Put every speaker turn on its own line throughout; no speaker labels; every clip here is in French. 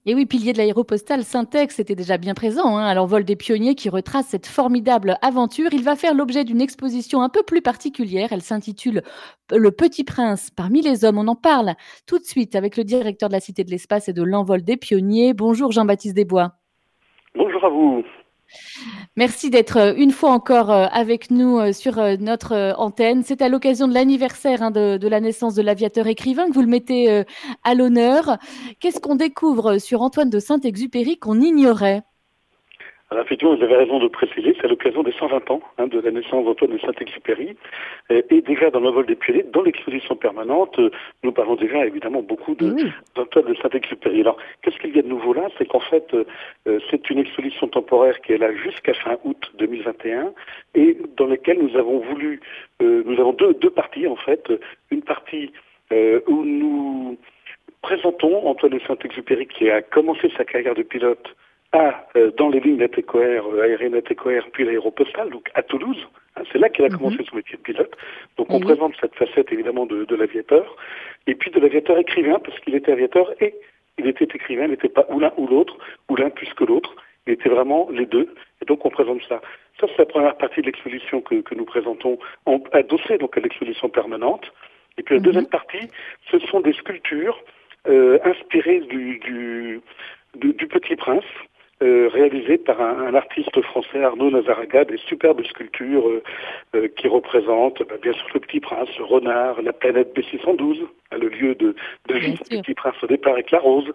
Et oui, pilier de l'aéropostale, Syntex était déjà bien présent, hein, à l'envol des pionniers qui retrace cette formidable aventure. Il va faire l'objet d'une exposition un peu plus particulière. Elle s'intitule Le Petit Prince parmi les hommes. On en parle tout de suite avec le directeur de la Cité de l'Espace et de l'envol des pionniers. Bonjour Jean-Baptiste Desbois.
Bonjour à vous.
Merci d'être une fois encore avec nous sur notre antenne. C'est à l'occasion de l'anniversaire, hein, de la naissance de l'aviateur écrivain que vous le mettez à l'honneur. Qu'est-ce qu'on découvre sur Antoine de Saint-Exupéry qu'on ignorait?
Alors effectivement, vous avez raison de préciser, c'est à l'occasion des 120 ans de la naissance d'Antoine de Saint-Exupéry. Et déjà dans l'envol des pionniers, dans l'exposition permanente, nous parlons déjà évidemment beaucoup
Eh oui.
d'Antoine de Saint-Exupéry. Alors, qu'est-ce qu'il y a de nouveau là? C'est qu'en fait, c'est une exposition temporaire qui est là jusqu'à fin août 2021 et dans laquelle nous avons voulu, nous avons deux parties en fait. Une partie où nous présentons Antoine de Saint-Exupéry qui a commencé sa carrière de pilote dans les lignes d'ATCOR, aériennes ATCOR, puis l'aéropostale, donc à Toulouse. Hein, c'est là qu'il a
Mhm.
commencé son métier de pilote. Donc on
Eh oui.
présente cette facette évidemment de l'aviateur, et puis de l'aviateur écrivain, parce qu'il était aviateur et il était écrivain, il n'était pas ou l'un ou l'autre, ou l'un plus que l'autre, il était vraiment les deux, et donc on présente ça. Ça, c'est la première partie de l'exposition que nous présentons, adossée donc à l'exposition permanente. Et puis la deuxième
Mhm.
partie, ce sont des sculptures inspirées du Petit Prince, réalisé par un artiste français, Arnaud Nazaraga, des superbes sculptures qui représentent bien sûr le Petit Prince, le renard, la planète B612, le lieu de
Bien
vie du
sûr.
Petit Prince au départ avec la rose,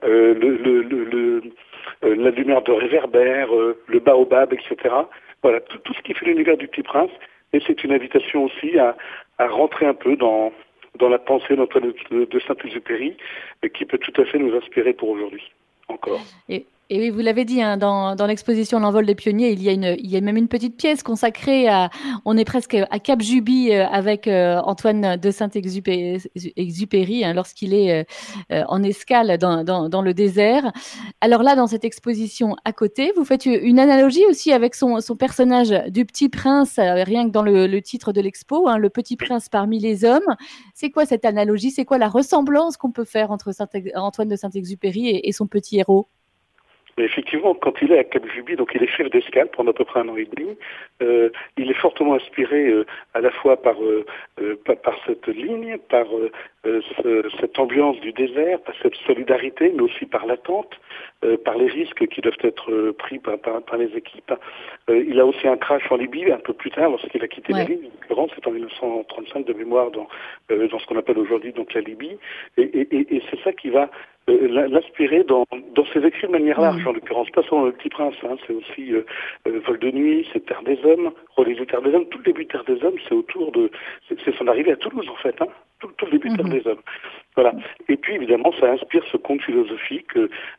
la lumière de réverbère, le baobab, etc. Voilà, tout ce qui fait l'univers du Petit Prince. Et c'est une invitation aussi à rentrer un peu dans la pensée de Saint-Exupéry, qui peut tout à fait nous inspirer pour aujourd'hui, encore.
Et oui, vous l'avez dit, hein, dans l'exposition L'envol des pionniers, il y a même une petite pièce consacrée à. On est presque à Cap Juby avec Antoine de Saint-Exupéry, hein, lorsqu'il est en escale dans le désert. Alors là, dans cette exposition à côté, vous faites une analogie aussi avec son personnage du Petit Prince, rien que dans le titre de l'expo, hein, le Petit Prince parmi les hommes. C'est quoi cette analogie? C'est quoi la ressemblance qu'on peut faire entre Antoine de Saint-Exupéry et son petit héros?
Mais effectivement, quand il est à Cap Juby, donc il est chef d'escale pendant à peu près un an et demi, il est fortement inspiré à la fois par cette ligne, par cette ambiance du désert, par cette solidarité, mais aussi par l'attente, par les risques qui doivent être pris par les équipes. Il a aussi un crash en Libye un peu plus tard, lorsqu'il a quitté la
Ouais.
Libye. En l'occurrence, c'est en 1935 de mémoire dans ce qu'on appelle aujourd'hui donc la Libye. Et c'est ça qui va l'inspirer dans ses écrits de manière large,
Mm.
en l'occurrence pas seulement Le Petit Prince, hein, c'est aussi Vol de nuit, c'est Terre des Hommes, Relais de Terre des Hommes, tout le début de Terre des Hommes, c'est c'est son arrivée à Toulouse en fait, hein, tout le début de Terre
Mhm.
des Hommes. Voilà. Et puis évidemment, ça inspire ce conte philosophique,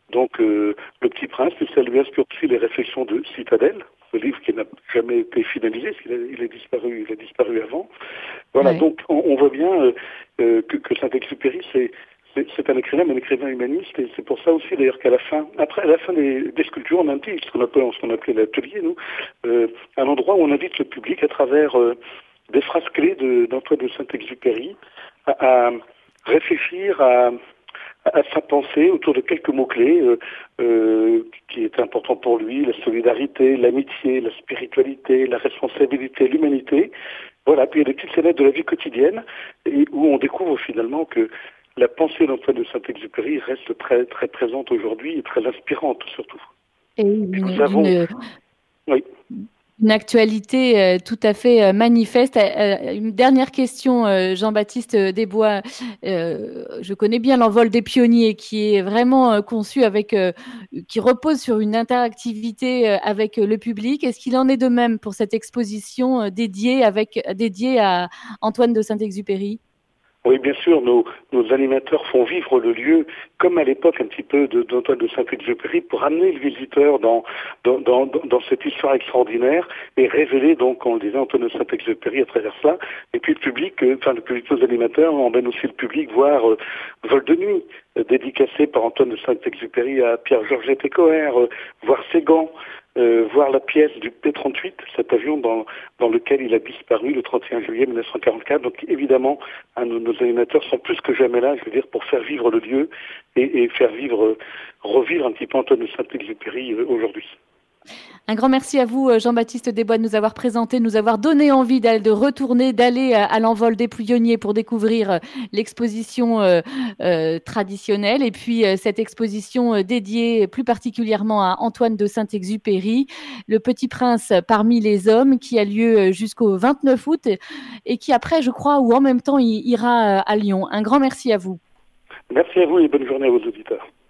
Le Petit Prince, et ça lui inspire aussi les réflexions de Citadelle, le livre qui n'a jamais été finalisé, parce il a disparu avant. Voilà,
Ouais.
donc on voit bien que Saint-Exupéry, c'est un écrivain, mais un écrivain humaniste, et c'est pour ça aussi d'ailleurs qu'à la fin, après à la fin des sculptures, on invite ce qu'on appelait l'atelier, nous, un endroit où on invite le public à travers des phrases clés d'Antoine de Saint-Exupéry à réfléchir à sa pensée autour de quelques mots-clés qui étaient importants pour lui, la solidarité, l'amitié, la spiritualité, la responsabilité, l'humanité. Voilà, puis il y a des petites scénettes de la vie quotidienne et où on découvre finalement que la pensée d'Antoine de Saint-Exupéry reste très, très présente aujourd'hui et très inspirante surtout.
Et
Et nous avons,
d'une
oui,
une actualité tout à fait manifeste. Une dernière question, Jean-Baptiste Desbois. Je connais bien l'envol des pionniers qui est vraiment conçu qui repose sur une interactivité avec le public. Est-ce qu'il en est de même pour cette exposition dédiée à Antoine de Saint-Exupéry?
oui, bien sûr, nos animateurs font vivre le lieu comme à l'époque un petit peu d'Antoine de Saint-Exupéry pour amener le visiteur dans cette histoire extraordinaire et révéler donc, on le disait, Antoine de Saint-Exupéry à travers ça. Et puis le public, le public, nos animateurs emmènent aussi le public voir Vol de nuit, dédicacé par Antoine de Saint-Exupéry à Pierre-Georges Técoère, voir Ségan, voir la pièce du P-38, cet avion dans lequel il a disparu le 31 juillet 1944. Donc évidemment, nos animateurs sont plus que jamais là, je veux dire, pour faire vivre le lieu et faire revivre un petit peu Antoine de Saint-Exupéry aujourd'hui.
Un grand merci à vous, Jean-Baptiste Desbois, de nous avoir présenté, de nous avoir donné envie de retourner, d'aller à l'envol des Pouillonniers pour découvrir l'exposition traditionnelle et puis cette exposition dédiée plus particulièrement à Antoine de Saint-Exupéry, Le Petit Prince parmi les hommes, qui a lieu jusqu'au 29 août et qui après, je crois, ou en même temps, ira à Lyon. Un grand merci à vous.
Merci à vous et bonne journée à vos auditeurs.